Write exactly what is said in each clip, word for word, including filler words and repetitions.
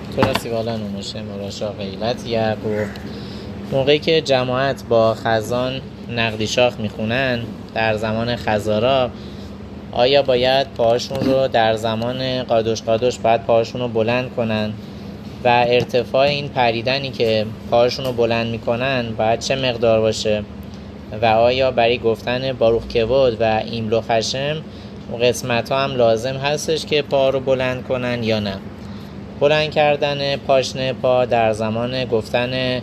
تو رسی والا نموشه مراشا غیلت یعقوب. موقعی که جماعت با خزان نقدی شاخ میخونن در زمان خزارا، آیا باید پاهاشون رو در زمان قادوش قادوش باید پاهاشون رو بلند کنن و ارتفاع این پریدنی که پاهاشون رو بلند میکنن باید چه مقدار باشه و آیا برای گفتن باروخ کبود و ایملو خشم قسمت ها هم لازم هستش که پا رو بلند کنن یا نه؟ بلند کردن پاشنه پا در زمان گفتن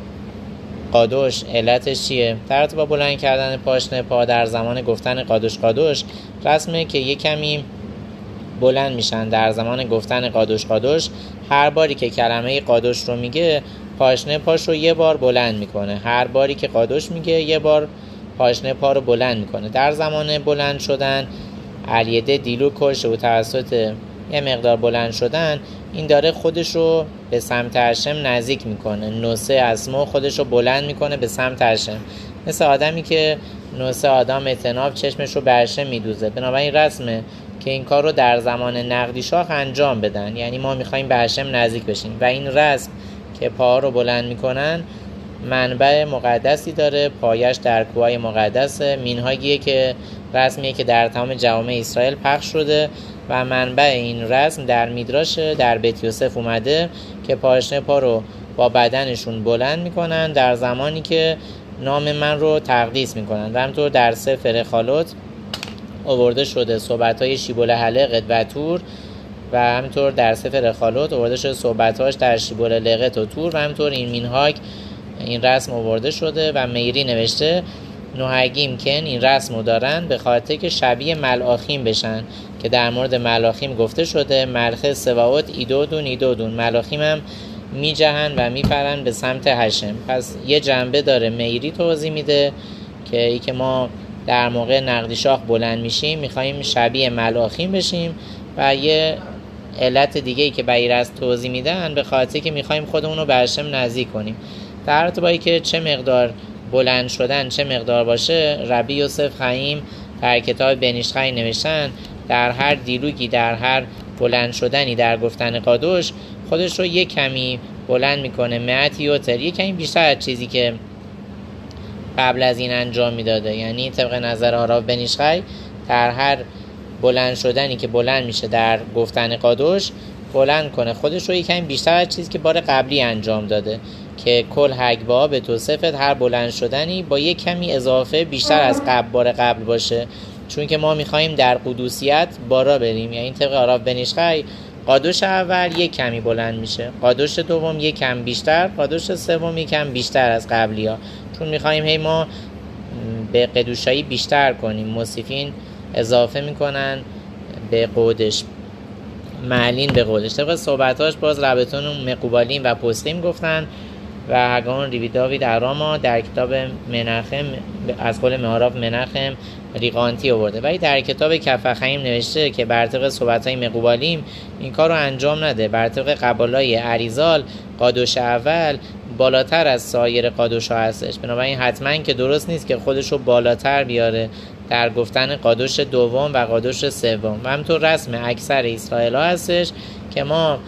قادوش علتش چیه؟ در با بلند کردن پاشنه پا در زمان گفتن قادوش قادوش رسمه که یک کمی بلند میشن در زمان گفتن قادوش قادوش. هر باری که کلمه قادوش رو میگه پاشنه پاش رو یه بار بلند میکنه، هر باری که قادوش میگه یه بار پاشنه پا رو بلند میکنه. در زمان بلند شدن علیده دیلو کش و توسط یه مقدار بلند شدن این داره خودش رو به سمت هشم نزدیک میکنه، نوسه اسمو خودش رو بلند میکنه به سمت هشم، مثل آدمی که نوسه آدم اتناب چشمش رو به هشم میدوزه. بنابراین رسمه که این کار رو در زمان نقدی شاخ انجام بدن، یعنی ما میخوایم به هشم نزدیک بشیم و این رسم که پاها رو بلند میکنن منبع مقدسی داره، پایش در کوههای مقدس مینهاگیه که رسمیه که در تمام جوامع اسرائیل پخش شده و منبع این رسم در میدراش در بیت یوسف اومده که پاشنه پا رو با بدنشون بلند میکنن در زمانی که نام من رو تقدیس میکنن و همطور در سفر خالوت آورده شده صحبت‌های شیبول حلقت و تور و همطور در سفر خالوت آورده شده صحبت‌هاش در شیبول لقت و تور و همطور این مینهاگ این رسم آورده شده و میری نوشته نوحگیم کن این رسم رو دارن به خاطر که شبیه ملاخیم بشن که در مورد ملاخیم گفته شده ملخه سواوت ایدودون ایدودون، ملاخیم هم می جهن و می پرن به سمت هشم. پس یه جنبه داره میری توضیح میده که ای که ما در موقع نقدی شاخ بلند میشیم میخواییم شبیه ملاخیم بشیم و یه علت دیگه ای که برای رسم توضیح میدن به خاطر که میخواییم خودمون رو به هشم نزدیک کنیم. در ارتباطی که چه مقدار بلند شدن چه مقدار باشه ربی یوسف خیم در کتاب بنیشخی نوشتن در هر دیلوگی در هر بلند شدنی در گفتن قادوش خودش رو یک کمی بلند میکنه، مئت یوتر، یک کمی بیشتر از چیزی که قبل از این انجام میداده. یعنی طبق نظر آراف بنیشخی در هر بلند شدنی که بلند میشه در گفتن قادوش بلند کنه خودش رو یک کمی بیشتر از چیزی که بار قبلی انجام داده که کل حگبا به توصفت هر بلند شدنی با یک کمی اضافه بیشتر از قبل بار قبل باشه، چون که ما میخواییم در قدوسیت بارا بریم. یعنی طبق آراف بنیشخی قادوش اول یک کمی بلند میشه، قادوش دوم یک کم بیشتر، قادوش سوم یک کم بیشتر از قبلی ها، چون میخواییم هی ما به قدوشایی بیشتر کنیم. موصیفین اضافه میکنن به قودش، معلین به قودش. طبق صحبتاش باز ربطون مقوبالین و پستیم گفتن و هگان ریوی داوید اراما در کتاب منخم از قول معراف منخم ریقانتی آورده، ولی در کتاب کفخیم نوشته که بر طبق صحبت‌های مقوبالیم این کار رو انجام نده. بر طبق قبالای عریزال قادوش اول بالاتر از سایر قادوش ها هستش، بنابراین حتما که درست نیست که خودش رو بالاتر بیاره در گفتن قادوش دوم و قادوش سوم. و همطور رسم اکثر اسرائیل ها هستش که ما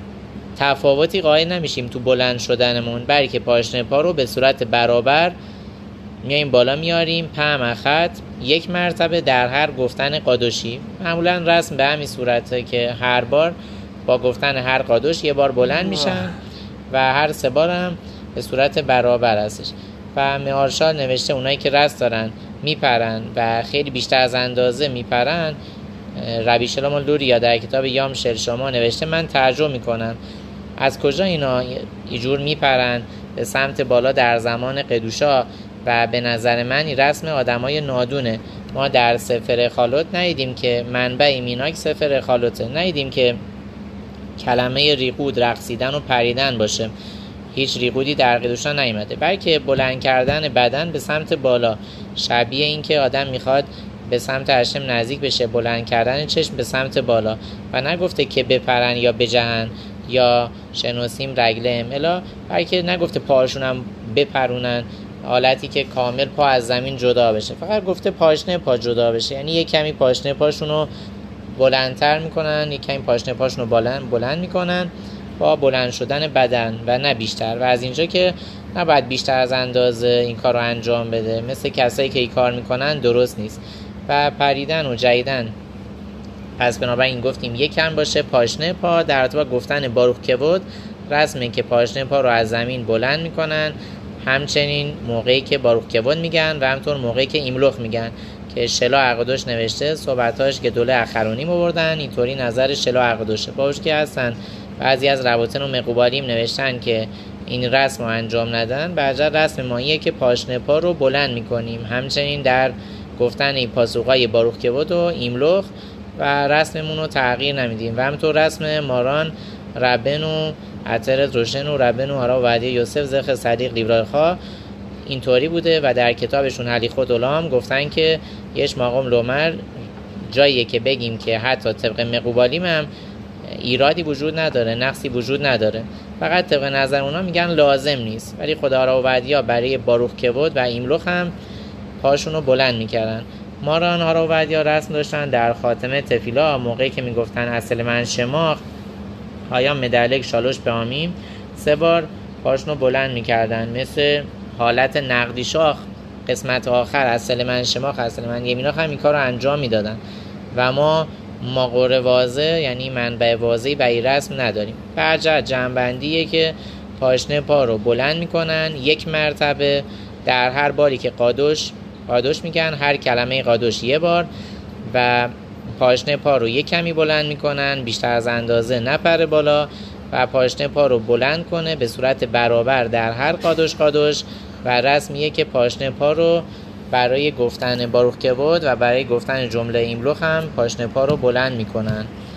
تفاوتی قائل نمیشیم تو بلند شدنمون، بلکه پاشنه پا رو به صورت برابر میایم بالا میاریم پم خط یک مرتبه در هر گفتن قادوشی. معمولا رسم به همین صورته که هر بار با گفتن هر قادوش یه بار بلند میشن و هر سه بار هم به صورت برابر هستش. و مهارشال نوشته اونایی که رسم دارن میپرن و خیلی بیشتر از اندازه میپرن، ربی شلومو لوریا در کتاب یام شل شما نوشته من ترجمه میکنم از کجا اینا اینجور میپرن به سمت بالا در زمان قدوشا و به نظر من این رسم آدمای نادونه. ما در سفر خالوت ندیدیم که منبع میناک سفر خالوته، ندیدیم که کلمه ریقود رقصیدن و پریدن باشه، هیچ ریقودی در قدوشا نیامده، بلکه بلند کردن بدن به سمت بالا، شبیه این که آدم میخواد به سمت هشم نزدیک بشه، بلند کردن چشم به سمت بالا و نگفته که بپرن یا بجهن یا شنوسیم رگله املا، بلکه نگفته پاهاشون هم بپرونن حالتی که کامل پا از زمین جدا بشه، فقط گفته پاشنه پا جدا بشه، یعنی یک کمی پاشنه پاشون رو بلندتر میکنن، یک کمی پاشنه پاشون رو بلند, بلند میکنن با بلند شدن بدن و نه بیشتر. و از اینجا که نباید بیشتر از اندازه این کار رو انجام بده، مثل کسایی که این کار میکنن درست نیست. و پریدن و جیدن، پس بنابراین گفتیم یک کم باشه پاشنه پا. در ارتباط گفتن باروخ کبود رسمه که پاشنه پا رو از زمین بلند میکنن، همچنین موقعی که باروخ کبود میگن و همطور موقعی که ایملوخ میگن که شلا عقدوش نوشته صحبتاش که دوله اخرونیم آوردن، اینطوری نظر شلا عقدوشه. باوش که هستن بعضی از رواتن و مقوبالیم نوشتن که این رسم رو انجام ندن. برجر رسم ماییه که پاشنه پا رو بلند میکنیم، همچنین در گفتن این پاسوقای باروخ کبود و ایملوخ و رسممون رو تغییر نمیدیم. و همطور رسم ماران ربن و عطرت روشن و ربن و هارا و وعده یوسف زخ صدیق لیبرای خواه اینطوری بوده. و در کتابشون هلیخوت علام گفتن که یش ماقام لومر جاییه که بگیم که حتی طبق مقوبالیم هم ایرادی وجود نداره، نقصی وجود نداره، فقط طبق نظر اونا میگن لازم نیست. ولی خدا را و وعدیا برای باروخ کبود و ایملوخ هم پاشون رو بلند میکردن. ماران ها را و وعدیا رسم داشتن در خاتمه تفیلا موقعی که میگفتن اصل من شماخ هایا مدلک شالوش به آمیم سه بار پاشون رو بلند میکردن، مثل حالت نقدی شاخ قسمت آخر اصل من شماخ اصل من یمیناخ هم این کار رو انجام میدادن. و ما مقور واضح یعنی منبع واضحی به این رسم نداریم. برجر جنبندیه که پاشنه پا رو بلند میکنن یک مرتبه در هر باری که قادوش قادوش میگن، هر کلمه قادوش یه بار، و پاشنه پا رو یک کمی بلند میکنن، بیشتر از اندازه نپره بالا، و پاشنه پا رو بلند کنه به صورت برابر در هر قادوش قادوش. و رسمیه که پاشنه پا رو برای گفتن باروخ کبود و برای گفتن جمله ایملوخ هم پاشنه پا رو بلند میکنن.